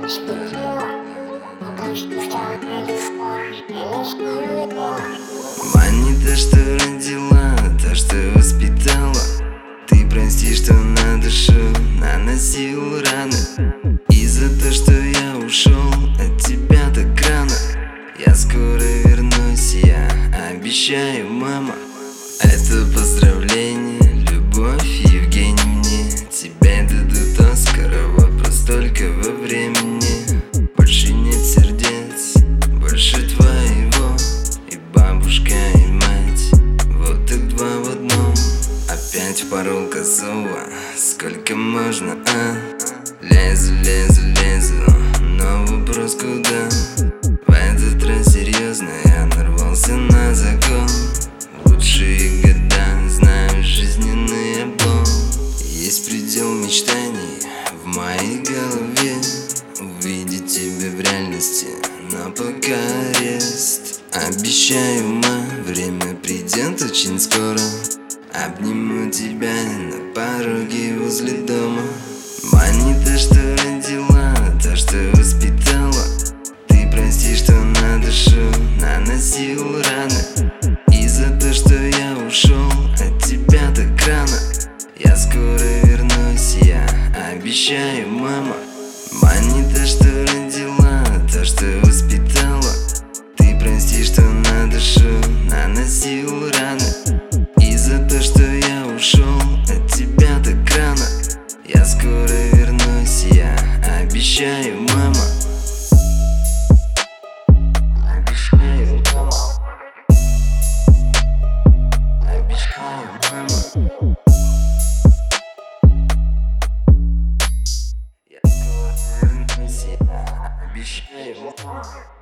Мать не та, что родила, та, что воспитала. Ты прости, что на душу наносил раны. И за то, что я ушел от тебя так рано. Я скоро вернусь, я обещаю, мама. Это поздравление, любовь, Евгений, мне. Тебя дадут Оскара, вопрос только во времени. Больше нет сердец, больше твоего. И бабушка, и мать, вот так два в одном. Опять впорол косого, сколько можно, а? Лезу, лезу, лезу, но вопрос куда? В этот раз серьезно, я нарвался на закон. Лучшие года, знаю жизненный облом. Есть предел мечтаний в моей голове. Увидеть тебя в реальности, но пока арест. Обещаю, ма, время придет очень скоро. Обниму тебя на пороге возле дома. Мать не та, что родила, та, что воспитала. Ты прости, что на душу наносил раны. И за то, что я ушел от тебя так рано. Я скоро вернусь, я обещаю, мама. Мать не та, что родила, та, что воспитала. Ты прости, что на душу наносил раны. И за то, что я ушел от тебя так рано. Я скоро вернусь, я обещаю, мама. Обещаю, мама. Обещаю, мама. Я скоро вернусь, я обещаю, мама.